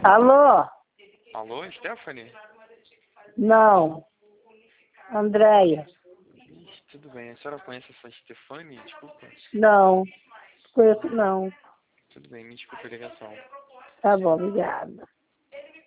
Alô? Alô, Stephanie? Não. Andréia. Ixi, tudo bem. A senhora conhece essa Stephanie? Desculpa. Não. Conheço não. Tudo bem, me desculpe a ligação. Tá bom, obrigada.